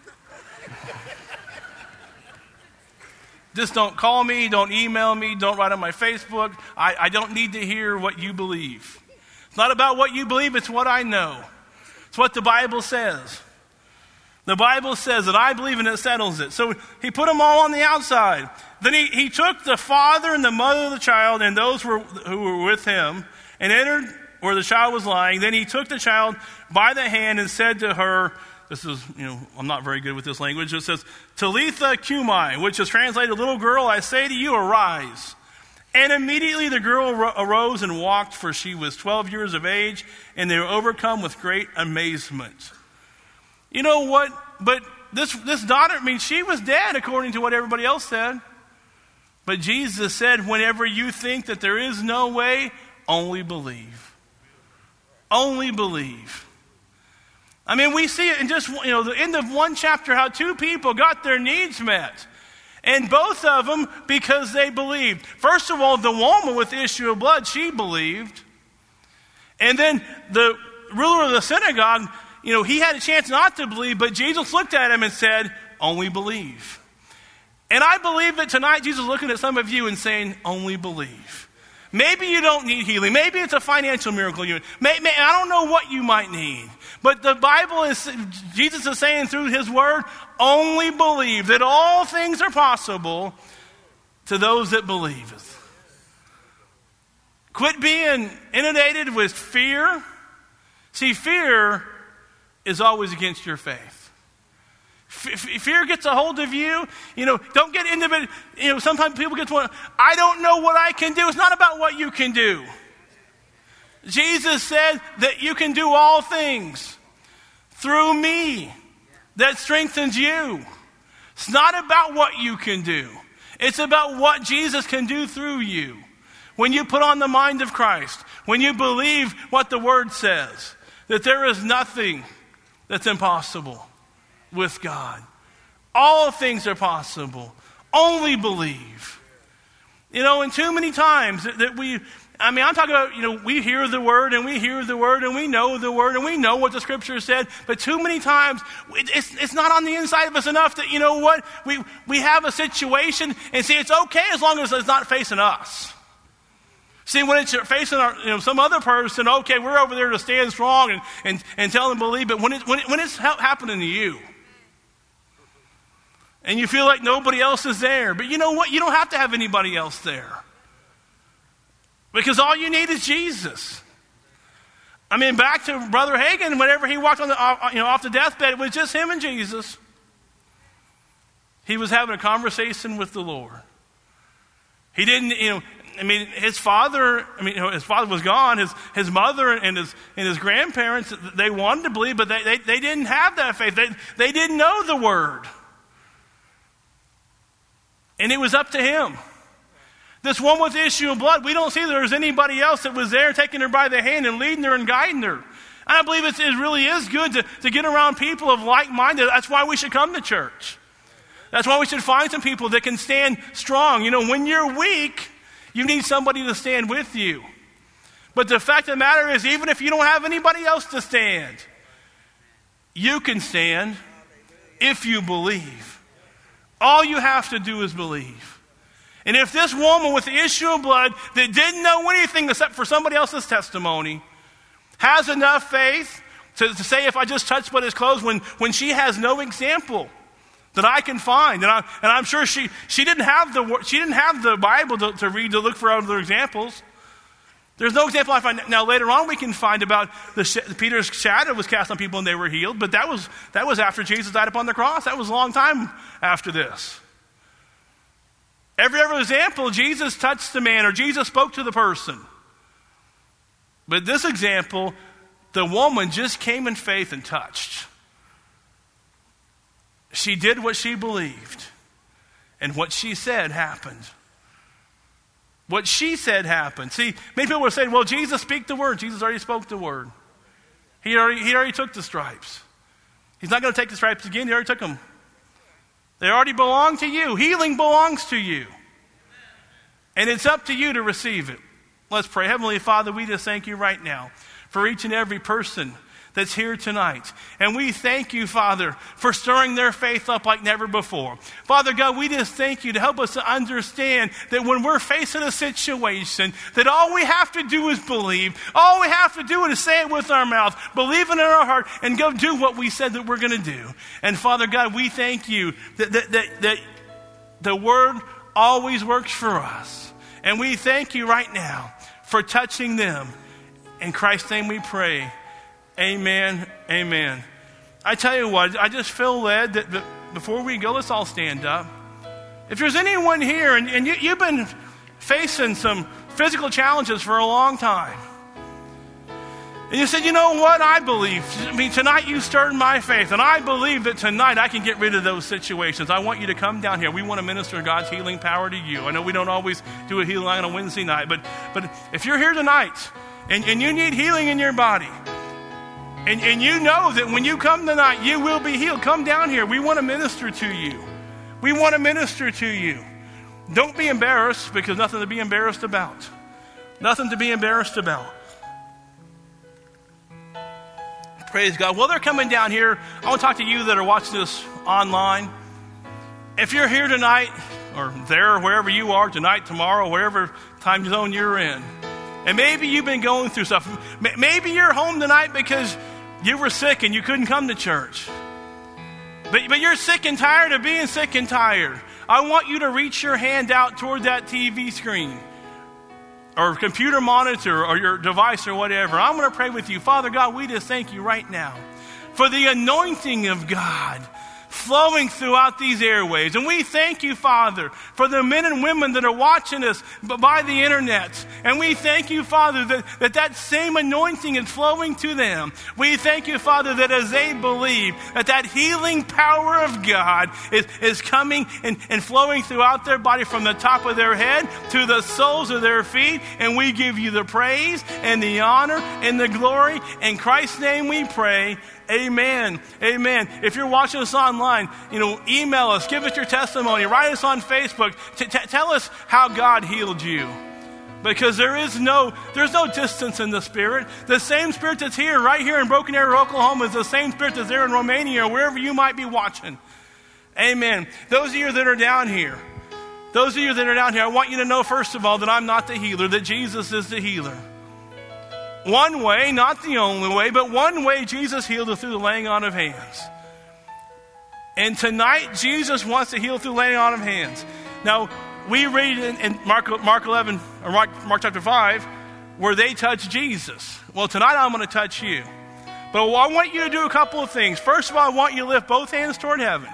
Just don't call me, don't email me, don't write on my Facebook. I, I don't need to hear what you believe. It's not about what you believe, it's what I know. It's what the Bible says. The Bible says that I believe and it settles it. So he put them all on the outside. Then he, he took the father and the mother of the child and those who were, who were with him and entered where the child was lying. Then he took the child by the hand and said to her, this is, you know, I'm not very good with this language. It says, "Talitha cumi," which is translated, "Little girl, I say to you, arise." And immediately the girl arose and walked, for she was twelve years of age, and they were overcome with great amazement. You know what? But this, this daughter, I mean, she was dead according to what everybody else said. But Jesus said, whenever you think that there is no way, only believe. Only believe. I mean, we see it in just, you know, the end of one chapter how two people got their needs met. And both of them because they believed. First of all, the woman with the issue of blood, she believed. And then the ruler of the synagogue, you know, he had a chance not to believe, but Jesus looked at him and said, only believe. And I believe that tonight Jesus is looking at some of you and saying, only believe. Maybe you don't need healing. Maybe it's a financial miracle. You, may, may, I don't know what you might need. But the Bible is, Jesus is saying through his word, only believe that all things are possible to those that believe. Quit being inundated with fear. See, fear is always against your faith. Fear gets a hold of you. You know, don't get into it. You know, sometimes people get to one, I don't know what I can do. It's not about what you can do. Jesus said that you can do all things through me that strengthens you. It's not about what you can do. It's about what Jesus can do through you. When you put on the mind of Christ, when you believe what the Word says, that there is nothing that's impossible with God. All things are possible. Only believe. You know, and too many times that, that we, I mean, I'm talking about, you know, we hear the Word and we hear the Word and we know the Word and we know what the Scripture said, but too many times it's, it's not on the inside of us enough that, you know what, we, we have a situation and see, it's okay as long as it's not facing us. See, when it's facing our, you know, some other person, okay, we're over there to stand strong and, and, and tell them to believe, but when, it, when, it, when it's ha- happening to you, and you feel like nobody else is there, but you know what? You don't have to have anybody else there. Because all you need is Jesus. I mean, back to Brother Hagin, whenever he walked on the, you know, off the deathbed, it was just him and Jesus. He was having a conversation with the Lord. He didn't, you know, I mean, his father, I mean, you know, his father was gone. His his mother and his and his grandparents, they wanted to believe, but they, they, they didn't have that faith. They, they didn't know the Word. And it was up to him. This one with the issue of blood, we don't see there was anybody else that was there taking her by the hand and leading her and guiding her. And I believe it's, it really is good to, to get around people of like-minded. That's why we should come to church. That's why we should find some people that can stand strong. You know, when you're weak, you need somebody to stand with you. But the fact of the matter is, even if you don't have anybody else to stand, you can stand if you believe. All you have to do is believe. And if this woman with the issue of blood that didn't know anything except for somebody else's testimony has enough faith to, to say, if I just touch but his clothes, when, when she has no example that I can find, and, I, and I'm sure she, she didn't have the she didn't have the Bible to, to read to look for other examples. There's no example I find. Now later on we can find about the Peter's shadow was cast on people and they were healed, but that was that was after Jesus died upon the cross. That was a long time after this. Every other example, Jesus touched the man or Jesus spoke to the person. But this example, the woman just came in faith and touched. She did what she believed, and what she said happened. What she said happened. See, many people were saying, well, Jesus speak the word. Jesus already spoke the word. He already, he already took the stripes. He's not going to take the stripes again. He already took them. They already belong to you. Healing belongs to you. And it's up to you to receive it. Let's pray. Heavenly Father, we just thank you right now for each and every person that's here tonight. And we thank you, Father, for stirring their faith up like never before. Father God, we just thank you to help us to understand that when we're facing a situation, that all we have to do is believe. All we have to do is say it with our mouth, believe it in our heart, and go do what we said that we're going to do. And Father God, we thank you that, that, that, that the word always works for us. And we thank you right now for touching them. In Christ's name we pray. Amen, amen. I tell you what, I just feel led that, that before we go, let's all stand up. If there's anyone here and, and you, you've been facing some physical challenges for a long time, and you said, you know what, I believe. I mean, tonight you stirred my faith, and I believe that tonight I can get rid of those situations. I want you to come down here. We want to minister God's healing power to you. I know we don't always do a healing on a Wednesday night, but, but if you're here tonight and, and you need healing in your body, And, and you know that when you come tonight, you will be healed. Come down here. We want to minister to you. We want to minister to you. Don't be embarrassed, because nothing to be embarrassed about. Nothing to be embarrassed about. Praise God. Well, they're coming down here. I want to talk to you that are watching this online. If you're here tonight, or there, wherever you are tonight, tomorrow, wherever time zone you're in, and maybe you've been going through stuff. Maybe you're home tonight because you were sick and you couldn't come to church. But, but you're sick and tired of being sick and tired. I want you to reach your hand out toward that T V screen or computer monitor or your device or whatever. I'm going to pray with you. Father God, we just thank you right now for the anointing of God flowing throughout these airwaves. And we thank you, Father, for the men and women that are watching us by the internet. And we thank you, Father, that that, that same anointing is flowing to them. We thank you, Father, that as they believe, that that healing power of God is, is coming and, and flowing throughout their body from the top of their head to the soles of their feet. And we give you the praise and the honor and the glory. In Christ's name we pray. Amen. Amen. If you're watching us online, you know, email us, give us your testimony, write us on Facebook, t- t- tell us how God healed you. Because there is no, there's no distance in the Spirit. The same Spirit that's here, right here in Broken Arrow, Oklahoma, is the same Spirit that's there in Romania or wherever you might be watching. Amen. Those of you that are down here, those of you that are down here, I want you to know, first of all, that I'm not the healer, that Jesus is the healer. One way, not the only way, but one way Jesus healed is through the laying on of hands. And tonight, Jesus wants to heal through laying on of hands. Now, we read in, in Mark, Mark eleven, or Mark, Mark chapter five, where they touch Jesus. Well, tonight I'm going to touch you. But I want you to do a couple of things. First of all, I want you to lift both hands toward heaven.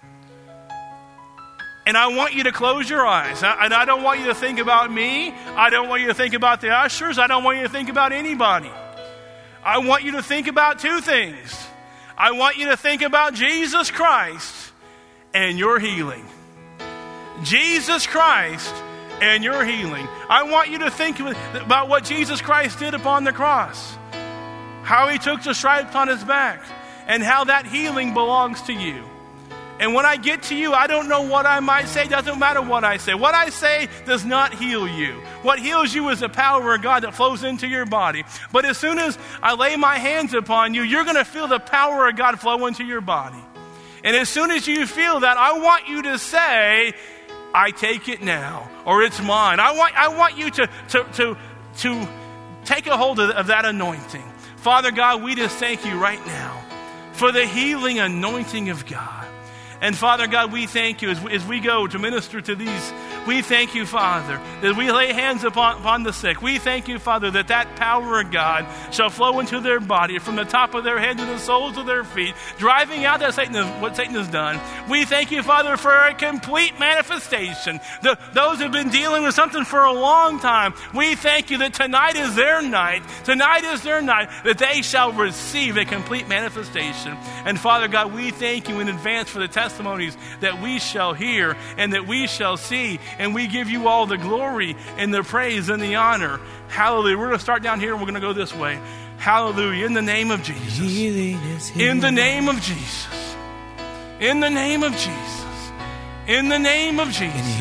And I want you to close your eyes. And I don't want you to think about me. I don't want you to think about the ushers. I don't want you to think about anybody. I want you to think about two things. I want you to think about Jesus Christ and your healing. Jesus Christ and your healing. I want you to think about what Jesus Christ did upon the cross, how he took the stripes on his back, and how that healing belongs to you. And when I get to you, I don't know what I might say. It doesn't matter what I say. What I say does not heal you. What heals you is the power of God that flows into your body. But as soon as I lay my hands upon you, you're going to feel the power of God flow into your body. And as soon as you feel that, I want you to say, I take it now, or it's mine. I want, I want you to, to, to, to take a hold of, of that anointing. Father God, we just thank you right now for the healing anointing of God. And Father God, we thank you as we, as we go to minister to these. We thank you, Father, that we lay hands upon, upon the sick. We thank you, Father, that that power of God shall flow into their body from the top of their head to the soles of their feet, driving out that Satan is, what Satan has done. We thank you, Father, for a complete manifestation. The, those who have been dealing with something for a long time, we thank you that tonight is their night. Tonight is their night, that they shall receive a complete manifestation. And Father God, we thank you in advance for the testimony testimonies that we shall hear and that we shall see. And we give you all the glory and the praise and the honor. Hallelujah. We're going to start down here and we're going to go this way. Hallelujah. In the name of Jesus. In the name of Jesus. In the name of Jesus. In the name of Jesus.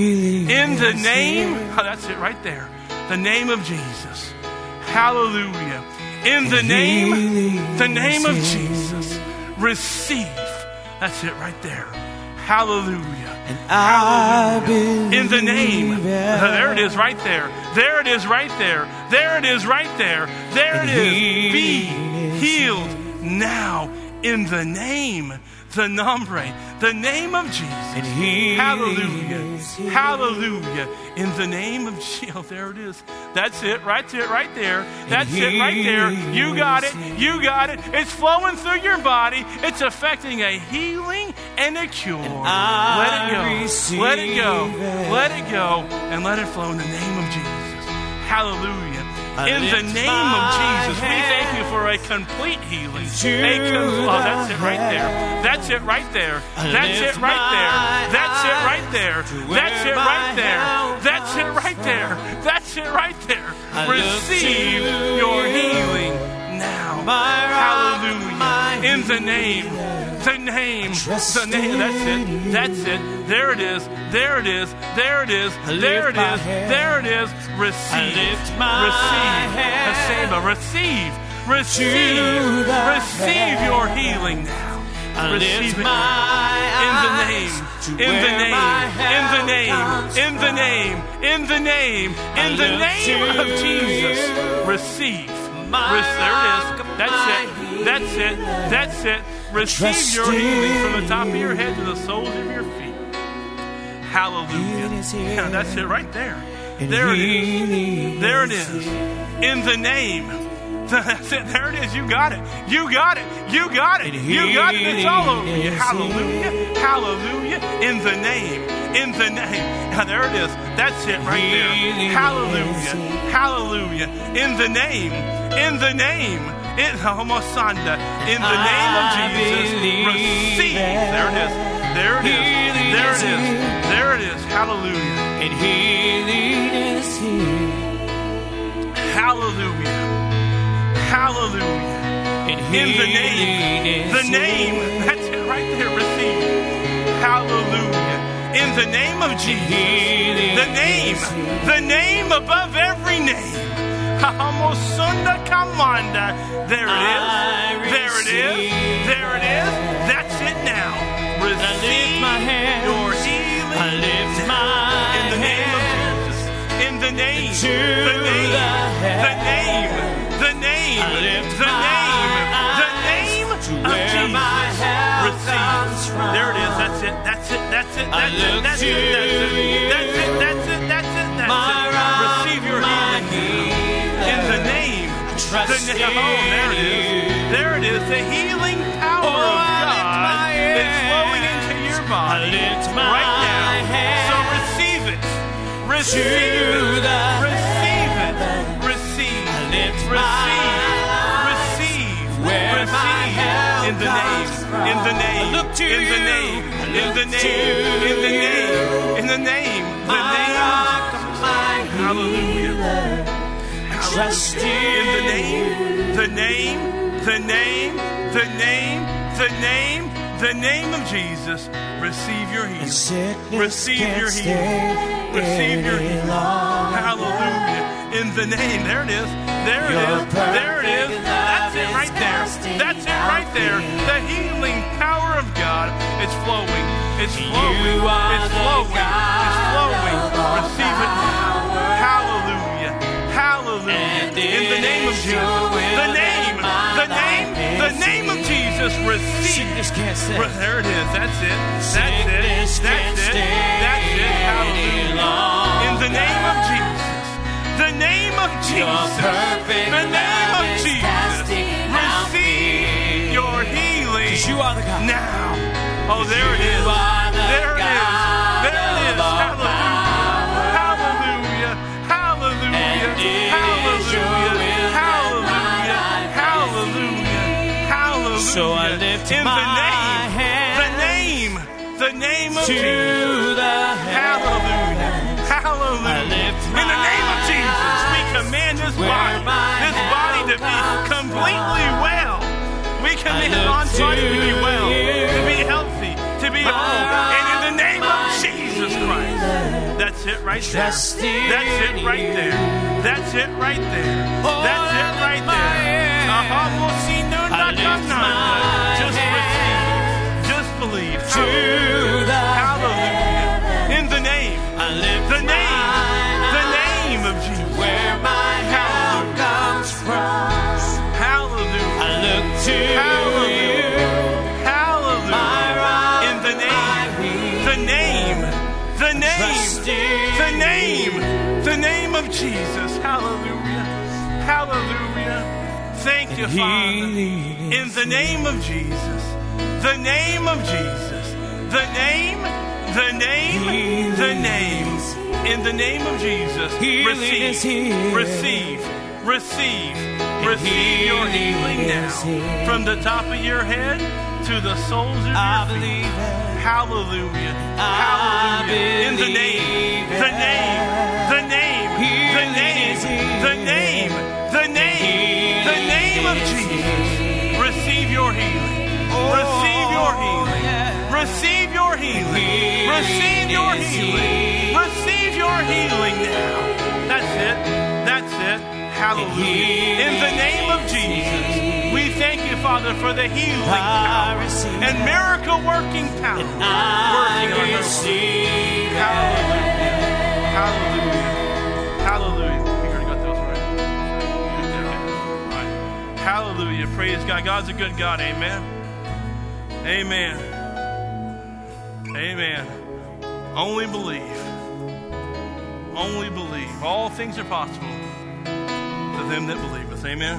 In the name. Oh, that's it right there. The name of Jesus. Hallelujah. In the name. The name of Jesus. Receive. That's it right there. Hallelujah. And I Hallelujah. In the name. There it is right there. There it is right there. There it is right there. There it is. Be healed now in the name. The nombre. The name of Jesus. Hallelujah. Hallelujah. In the name of Jesus. Oh, there it is. That's it. Right there. Right there. That's it right there. You got it. You got it. It's flowing through your body. It's affecting a healing and a cure. Let it go. Let it go. Let it go. And let it flow in the name of Jesus. Hallelujah. In the name of Jesus, we thank you for a complete healing. A com- oh, that's it right there. That's it right there. That's it right there. That's it right there. That's it right there. That's it right there. That's it right there. Receive your healing now. Hallelujah. In the name. The name, the name, that's it, that's it, there it is, there it is, there it is, there it is, there it is, receive, receive, receive, receive, receive your healing now, receive it in the name, in the name, in the name, in the name, in the name, in the name of Jesus, receive, there it is, that's it, that's it, that's it. Receive your healing from the top of your head to the soles of your feet. Hallelujah. Yeah, that's it right there. There it is. There it is. In the name. That's it. There it is. You got it. You got it. You got it. You got it. It's all over you. Hallelujah. Hallelujah. In the name. In the name. Now there it is. That's it right there. Hallelujah. Hallelujah. In the name. In the name. In Homosanda, in the name of Jesus, receive. There it is. There it is. There it is. There it is. Hallelujah. And healing is here. Hallelujah. Hallelujah. In the name. The name. That's it right there. Receive. Hallelujah. In the name of Jesus. The name. The name above every name. Hamosunda Kamanda. There it is. There it is. There it is. That's it now. Receive your healing. I lift my in the name of Jesus. In the name. The name. The name. The name. The name. The name of Jesus. Receive. There it is. That's it. That's it. That's it. That's it. That's it. That's it. That's it. That's it. That's it. That's it. Receive your healing. In the name, the name, oh, there it is. There it is. The healing power oh, of God is flowing into your body right now. So receive it. Receive it. Receive it. Receive. Receive. Receive. Receive. In the name. In the name. In the name. In the name. In the name. In the the name, the name of Jesus. Hallelujah. Trust In the name, the name, the name, the name, the name, the name of Jesus, receive your healing. Receive your healing. Receive your healing. Hallelujah. In the name, there it is. There it is. There it is. That's it right there. That's it right there. The healing power of God is flowing. It's flowing. It's flowing. It's flowing. Receive it now. Hallelujah. Hallelujah. In the name of Jesus. The name. The name. The name of Jesus. Receive. Re- there it is. That's it. That's it. That's it. That's it. Hallelujah. In the name of Jesus. The name of Jesus. The name of Jesus. Receive your healing You are the God. now. Oh, there it is. There it is. There it is. Hallelujah. Hallelujah. Hallelujah. Hallelujah. Hallelujah. Hallelujah. So I lift in my the name, hand the name, the name of to Jesus. the Hallelujah. Hallelujah. I lift In the name of my Jesus, we command this where body, my this body to be help completely well. We command look our body to be to well, you. to be healthy, to be My whole. And in the name of my Jesus Christ, that's it right there. Trust in That's it right you. there. That's it right there. Oh, That's I it right lift my there. hand. Uh-huh. We'll see no, I not, lift not, my not. Just receive. hand Just believe. to the Hallelujah. In the name. I lift The name. my The name of Jesus. where my help comes from. Hallelujah. I look to Hallelujah. you. Hallelujah. My rock, In the name. my The name. The name. Trust in The name. The name of Jesus. Hallelujah. Hallelujah. Thank you, Father. In the name of Jesus. The name of Jesus. The name. The name. The name. In the name of Jesus. Healing is Receive. here. Receive. Receive. Receive your healing now. From the top of your head to the soles of your I feet. believe it. Hallelujah. I Hallelujah. In the name. believe The it. name. The name. The Healing name. is here. The name. The name. The name of Jesus. Receive your healing. Receive your healing. Receive your healing. Receive your healing. Receive your healing now. That's it. That's it. Hallelujah. In the name of Jesus, we thank you, Father, for the healing power and miracle working power working on her. Hallelujah. Hallelujah. Hallelujah. You already got those right. Okay. All right. Hallelujah. Praise God. God's a good God. Amen. Amen. Amen. Only believe. Only believe. All things are possible to them that believeth. Amen.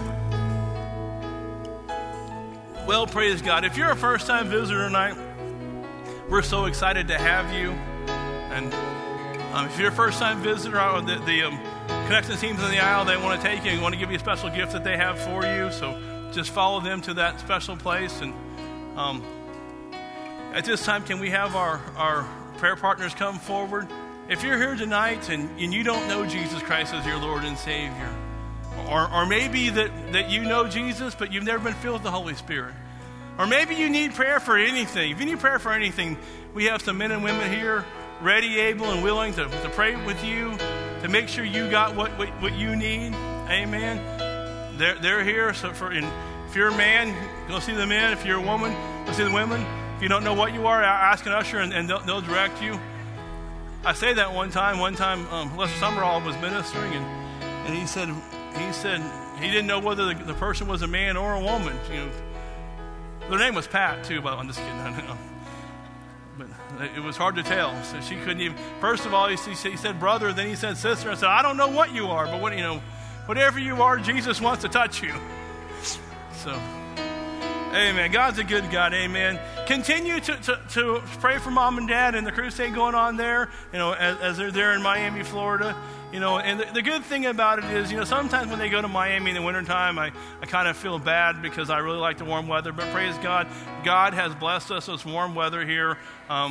Well, praise God. If you're a first-time visitor tonight, we're so excited to have you. And um, if you're a first-time visitor, uh, the, the um, connection teams in the aisle, they want to take you and want to give you a special gift that they have for you. So just follow them to that special place. And um, at this time, can we have our, our prayer partners come forward? If you're here tonight and, and you don't know Jesus Christ as your Lord and Savior, or, or maybe that, that you know Jesus, but you've never been filled with the Holy Spirit, or maybe you need prayer for anything. If you need prayer for anything, we have some men and women here ready, able, and willing to, to pray with you, to make sure you got what, what, what you need. Amen. They're, they're here. So for in, if you're a man, go see the men. If you're a woman, go see the women. If you don't know what you are, ask an usher and, and they'll, they'll direct you. I say that one time. One time, um, Lester Summerall was ministering, and, and he said he said he didn't know whether the, the person was a man or a woman. You know, their name was Pat too. But I'm just kidding. I know. But it was hard to tell. So she couldn't even. First of all, he, he said brother. Then he said sister. I said I don't know what you are, but what you know, whatever you are, Jesus wants to touch you. So. Amen. God's a good God. Amen. Continue to, to, to pray for mom and dad and the crusade going on there, you know, as, as they're there in Miami, Florida. You know, and the, the good thing about it is, you know, sometimes when they go to Miami in the wintertime, I, I kind of feel bad because I really like the warm weather. But praise God, God has blessed us with warm weather here. Um,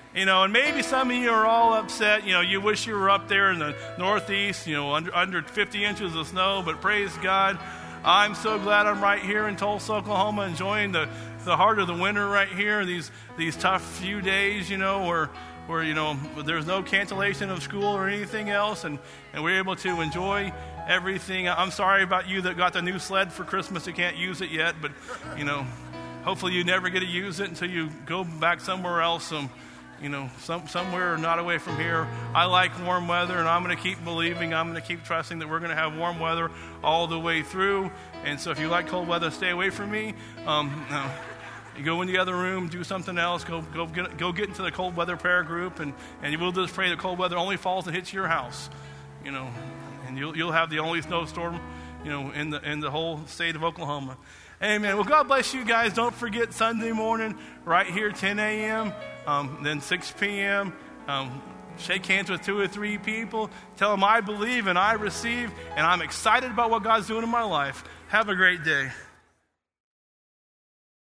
You know, and maybe some of you are all upset. You know, you wish you were up there in the Northeast, you know, under, under fifty inches of snow, but praise God. I'm so glad I'm right here in Tulsa, Oklahoma, enjoying the, the heart of the winter right here, these these tough few days, you know, where, where you know, there's no cancellation of school or anything else, and, and we're able to enjoy everything. I'm sorry about you that got the new sled for Christmas. You can't use it yet, but, you know, hopefully you never get to use it until you go back somewhere else. Um, you know, some, somewhere not away from here. I like warm weather, and I'm going to keep believing, I'm going to keep trusting that we're going to have warm weather all the way through. And so if you like cold weather, stay away from me. Um, no. You go in the other room, do something else, go go get, go get into the cold weather prayer group, and, and we'll just pray that cold weather only falls and hits your house, you know, and you'll you'll have the only snowstorm, you know, in the in the whole state of Oklahoma. Amen. Well, God bless you guys. Don't forget Sunday morning, right here, ten a.m., um, then six p.m., um, shake hands with two or three people. Tell them I believe and I receive, and I'm excited about what God's doing in my life. Have a great day.